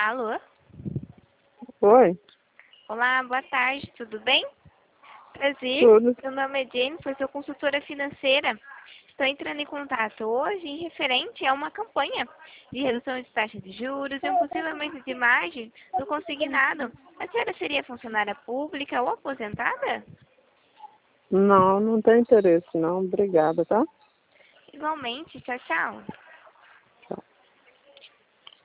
Alô? Oi, Olá, boa tarde, tudo bem? Prazer, tudo. meu nome é Jennifer, sou consultora financeira. Estou entrando em contato hoje em referente a uma campanha de redução de taxas de juros e um possível aumento de margem do consignado. A senhora seria funcionária pública ou aposentada? Não, não tem interesse não. Obrigada, tá? Igualmente, tchau, tchau.